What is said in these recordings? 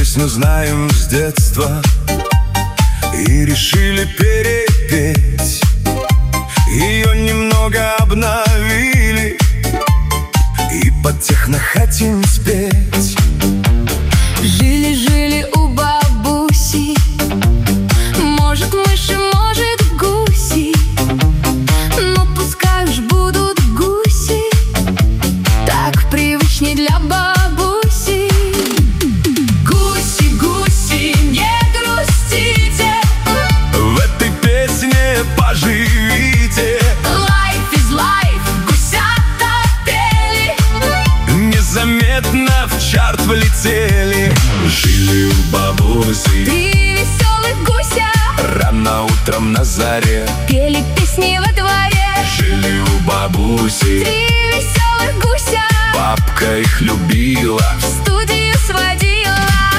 песню знаем с детства и решили перепеть. Ее немного обновили и под техно хотим спеть. Жили-жили у бабуси, может мыши, может гуси, но пускай уж будут гуси, так привычней для бабуси. Гуси, гуси, не грустите, в этой песне поживите. Life is life, гусята пели, незаметно в чарт влетели. Жили у бабуси три веселых гуся, рано утром на заре пели песни во дворе. Жили у бабуси Три веселых гуся, бабка их любила, в студию сводила.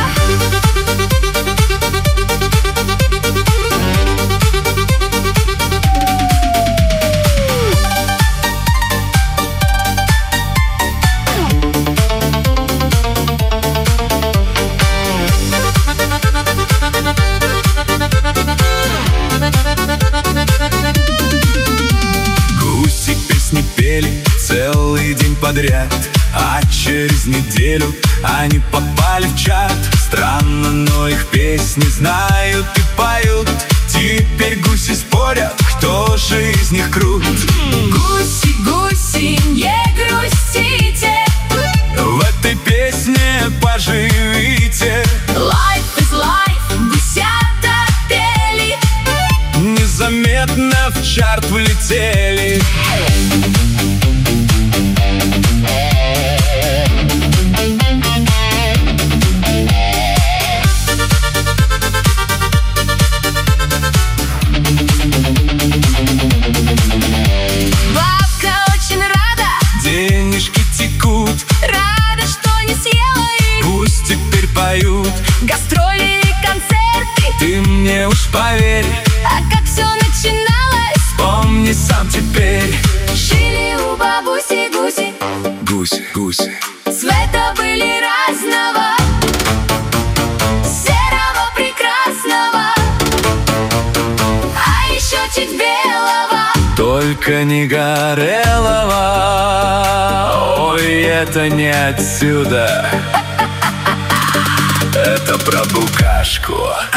Гуси песни пели целый день подряд, а через неделю они попали в чат. Странно, но их песни знают и поют. Теперь гуси спорят, кто же из них крут. Гуси, гуси, не грустите, В этой песне поживите. Life is life, гусята пели, Незаметно в чарт влетели. бабка очень рада, Денежки текут, рада, что не съела их. пусть теперь поют. Гастроли и концерты, Ты мне уж поверь, а как все начиналось? помни сам теперь. Жили у бабуси гуси, Гуси, гуси, цвета были разного, серого прекрасного, а еще чуть белого. только не горелого. Ой, это не отсюда, это про букашку.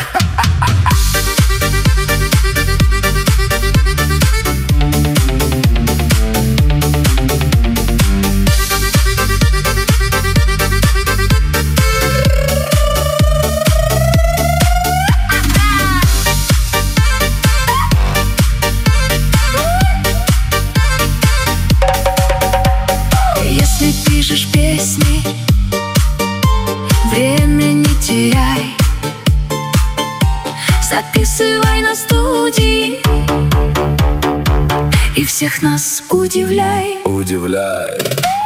Если пишешь песни, время не теряй, записывай на студии и всех нас удивляй. Удивляй.